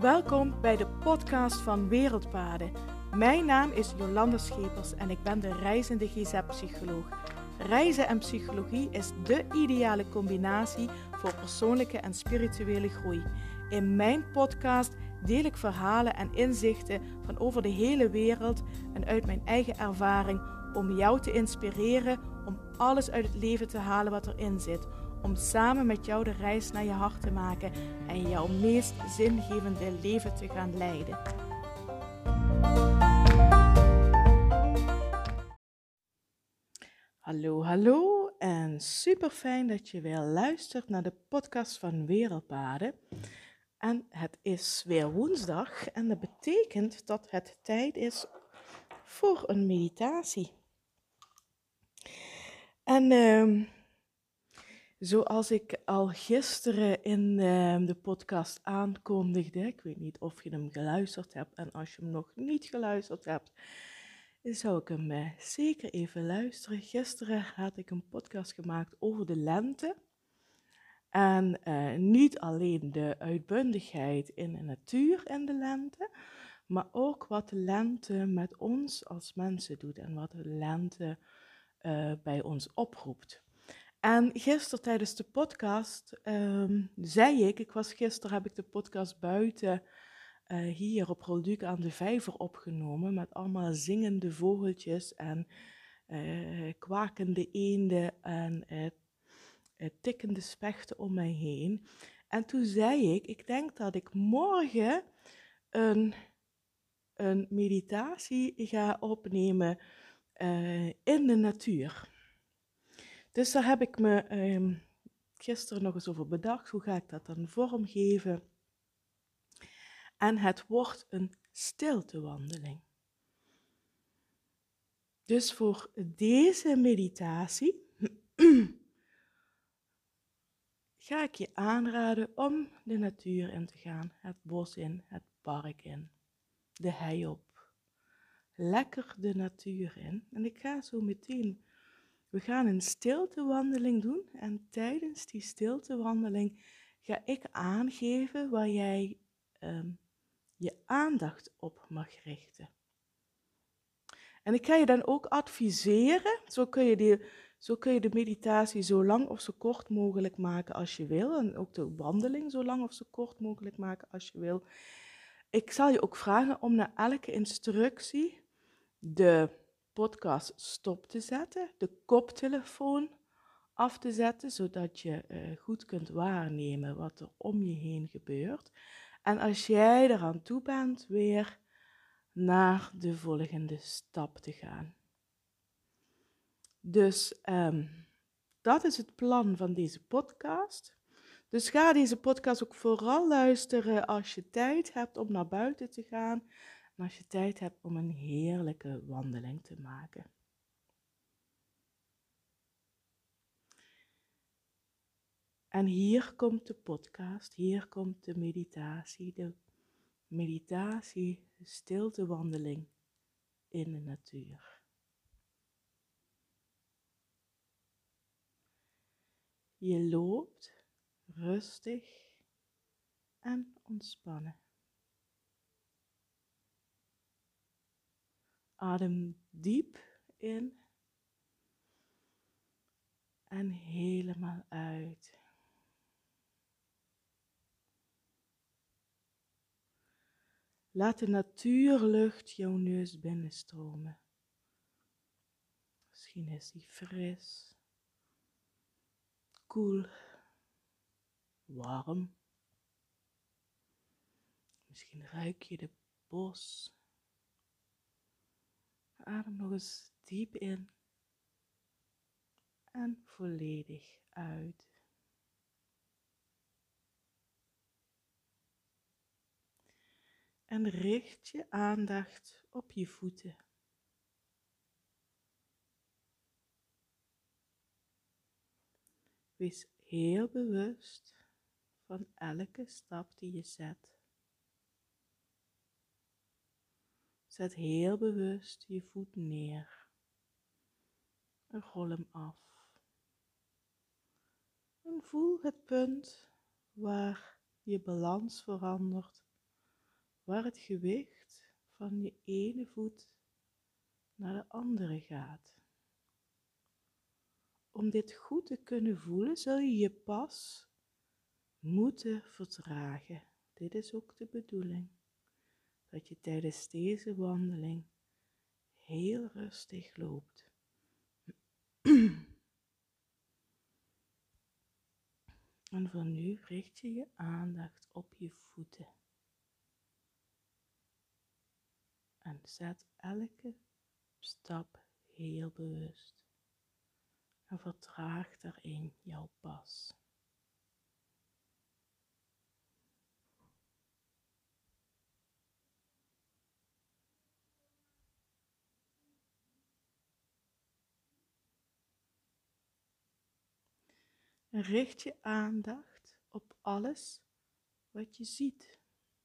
Welkom bij de podcast van Wereldpaden. Mijn naam is Jolanda Schepers en ik ben de reizende GZ-psycholoog. Reizen en psychologie is de ideale combinatie voor persoonlijke en spirituele groei. In mijn podcast deel ik verhalen en inzichten van over de hele wereld en uit mijn eigen ervaring om jou te inspireren om alles uit het leven te halen wat erin zit. Om samen met jou de reis naar je hart te maken en jouw meest zingevende leven te gaan leiden. Hallo en super fijn dat je weer luistert naar de podcast van Wereldpaden. En het is weer woensdag en dat betekent dat het tijd is voor een meditatie. En zoals ik al gisteren in de podcast aankondigde, ik weet niet of je hem geluisterd hebt en als je hem nog niet geluisterd hebt, zou ik hem zeker even luisteren. Gisteren had ik een podcast gemaakt over de lente en niet alleen de uitbundigheid in de natuur in de lente, maar ook wat de lente met ons als mensen doet en wat de lente bij ons oproept. En gisteren tijdens de podcast zei ik was gisteren heb ik de podcast buiten hier op Rolduc aan de Vijver opgenomen met allemaal zingende vogeltjes en kwakende eenden en tikkende spechten om mij heen. En toen zei ik denk dat ik morgen een meditatie ga opnemen in de natuur. Dus daar heb ik me gisteren nog eens over bedacht. Hoe ga ik dat dan vormgeven? En het wordt een stiltewandeling. Dus voor deze meditatie ga ik je aanraden om de natuur in te gaan. Het bos in, het park in, de hei op. Lekker de natuur in. En ik ga zo meteen... We gaan een stiltewandeling doen en tijdens die stiltewandeling ga ik aangeven waar jij je aandacht op mag richten. En ik ga je dan ook adviseren, zo kun je de meditatie zo lang of zo kort mogelijk maken als je wil. En ook de wandeling zo lang of zo kort mogelijk maken als je wil. Ik zal je ook vragen om na elke instructie de podcast stop te zetten, de koptelefoon af te zetten, zodat je goed kunt waarnemen wat er om je heen gebeurt. En als jij eraan toe bent, weer naar de volgende stap te gaan. Dus dat is het plan van deze podcast. Dus ga deze podcast ook vooral luisteren als je tijd hebt om naar buiten te gaan. En als je tijd hebt om een heerlijke wandeling te maken. En hier komt de podcast, hier komt de meditatie, de stiltewandeling in de natuur. Je loopt rustig en ontspannen. Adem diep in en helemaal uit. Laat de natuurlucht jouw neus binnenstromen. Misschien is die fris, koel, warm. Misschien ruik je de bos. Adem nog eens diep in en volledig uit. En richt je aandacht op je voeten. Wees heel bewust van elke stap die je zet. Zet heel bewust je voet neer en rol hem af. En voel het punt waar je balans verandert waar het gewicht van je ene voet naar de andere gaat. Om dit goed te kunnen voelen, zul je je pas moeten vertragen. Dit is ook de bedoeling. Dat je tijdens deze wandeling heel rustig loopt. En van nu richt je je aandacht op je voeten. En zet elke stap heel bewust. En vertraag daarin jouw pas. En richt je aandacht op alles wat je ziet.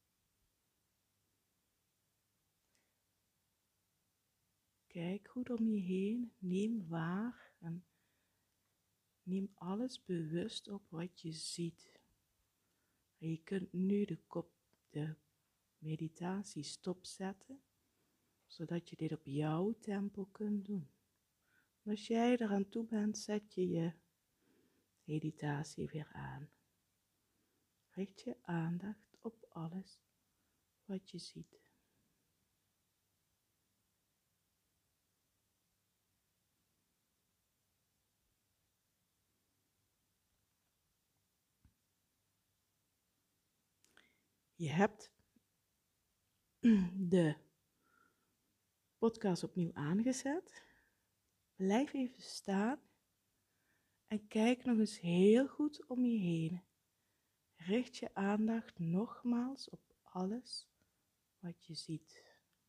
Kijk goed om je heen, neem waar en neem alles bewust op wat je ziet. En je kunt nu de meditatie stopzetten, zodat je dit op jouw tempo kunt doen. En als jij eraan toe bent, zet je je meditatie weer aan. Richt je aandacht op alles wat je ziet. Je hebt de podcast opnieuw aangezet. Blijf even staan en kijk nog eens heel goed om je heen. Richt je aandacht nogmaals op alles wat je ziet.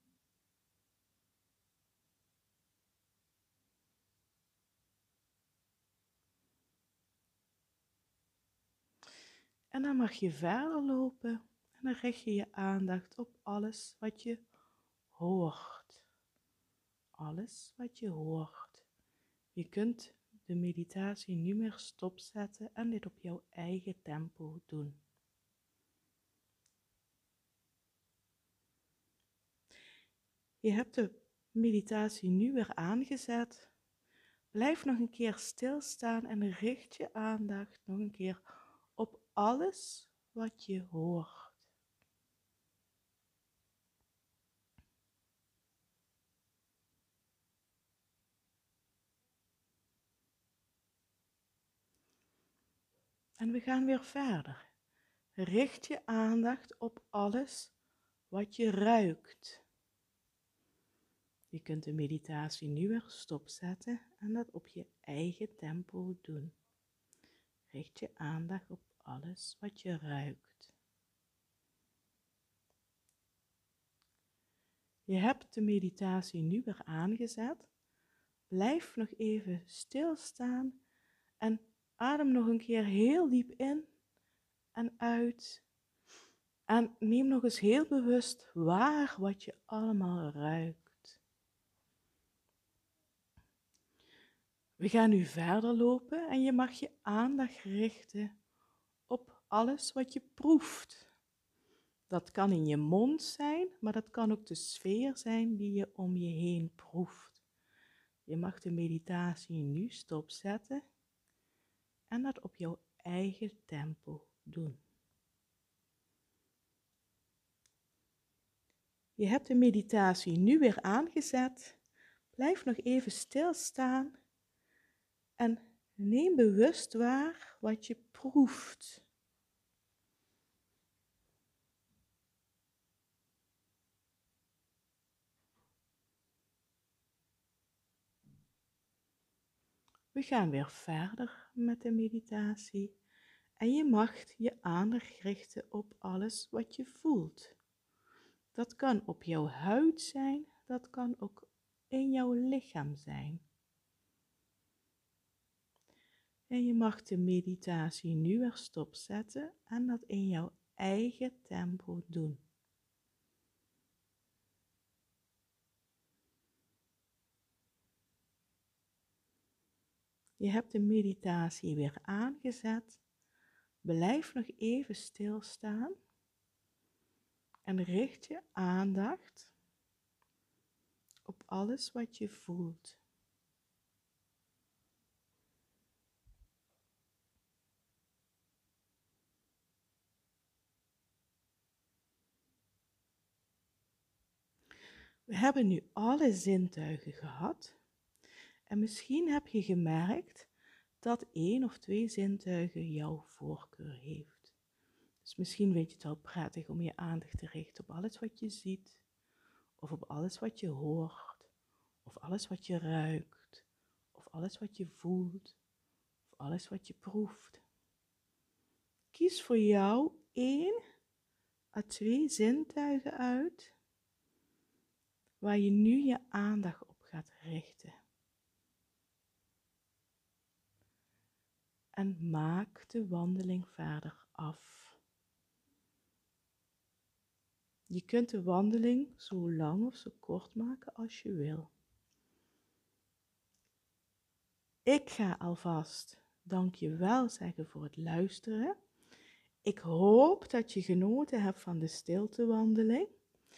En dan mag je verder lopen en dan richt je je aandacht op alles wat je hoort. Alles wat je hoort. Je kunt de meditatie nu meer stopzetten en dit op jouw eigen tempo doen. Je hebt de meditatie nu weer aangezet. Blijf nog een keer stilstaan en richt je aandacht nog een keer op alles wat je hoort. En we gaan weer verder. Richt je aandacht op alles wat je ruikt. Je kunt de meditatie nu weer stopzetten en dat op je eigen tempo doen. Richt je aandacht op alles wat je ruikt. Je hebt de meditatie nu weer aangezet. Blijf nog even stilstaan en adem nog een keer heel diep in en uit. En neem nog eens heel bewust waar wat je allemaal ruikt. We gaan nu verder lopen en je mag je aandacht richten op alles wat je proeft. Dat kan in je mond zijn, maar dat kan ook de sfeer zijn die je om je heen proeft. Je mag de meditatie nu stopzetten en dat op jouw eigen tempo doen. Je hebt de meditatie nu weer aangezet. Blijf nog even stilstaan en neem bewust waar wat je proeft. We gaan weer verder met de meditatie en je mag je aandacht richten op alles wat je voelt. Dat kan op jouw huid zijn, dat kan ook in jouw lichaam zijn. En je mag de meditatie nu weer stopzetten en dat in jouw eigen tempo doen. Je hebt de meditatie weer aangezet. Blijf nog even stilstaan. En richt je aandacht op alles wat je voelt. We hebben nu alle zintuigen gehad. En misschien heb je gemerkt dat 1 of 2 zintuigen jouw voorkeur heeft. Dus misschien vind je het wel prettig om je aandacht te richten op alles wat je ziet, of op alles wat je hoort, of alles wat je ruikt, of alles wat je voelt, of alles wat je proeft. Kies voor jou 1 à 2 zintuigen uit waar je nu je aandacht op gaat richten. En maak de wandeling verder af. Je kunt de wandeling zo lang of zo kort maken als je wil. Ik ga alvast dankjewel zeggen voor het luisteren. Ik hoop dat je genoten hebt van de stiltewandeling.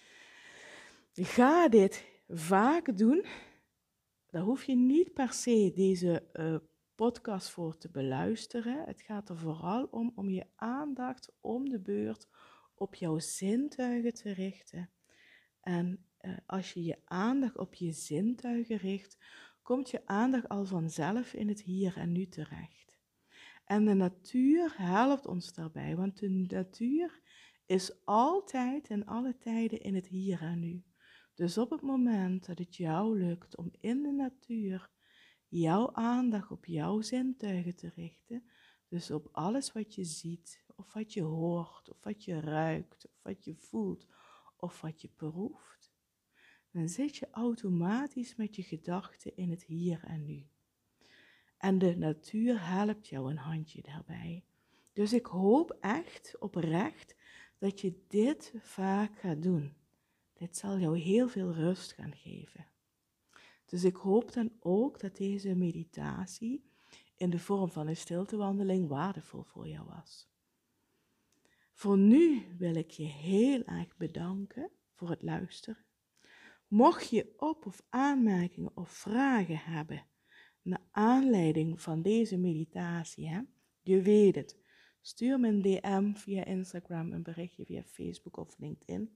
Ga dit vaak doen. Daar hoef je niet per se deze podcast voor te beluisteren. Het gaat er vooral om je aandacht om de beurt op jouw zintuigen te richten. En als je je aandacht op je zintuigen richt, komt je aandacht al vanzelf in het hier en nu terecht. En de natuur helpt ons daarbij, want de natuur is altijd en alle tijden in het hier en nu. Dus op het moment dat het jou lukt om in de natuur jouw aandacht op jouw zintuigen te richten, dus op alles wat je ziet, of wat je hoort, of wat je ruikt, of wat je voelt, of wat je proeft, dan zit je automatisch met je gedachten in het hier en nu. En de natuur helpt jou een handje daarbij. Dus ik hoop echt oprecht dat je dit vaak gaat doen. Dit zal jou heel veel rust gaan geven. Dus ik hoop dan ook dat deze meditatie in de vorm van een stiltewandeling waardevol voor jou was. Voor nu wil ik je heel erg bedanken voor het luisteren. Mocht je op- of aanmerkingen of vragen hebben naar aanleiding van deze meditatie, je weet het, stuur me een DM via Instagram, een berichtje via Facebook of LinkedIn.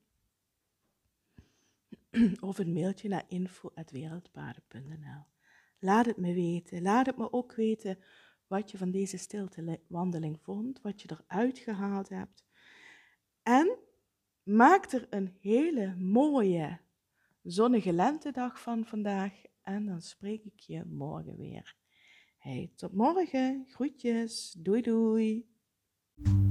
Of een mailtje naar info@wereldpaden.nl. Laat het me weten. Laat het me ook weten wat je van deze stiltewandeling vond, wat je eruit gehaald hebt. En maak er een hele mooie zonnige lentedag van vandaag. En dan spreek ik je morgen weer. Hey, tot morgen. Groetjes. Doei doei.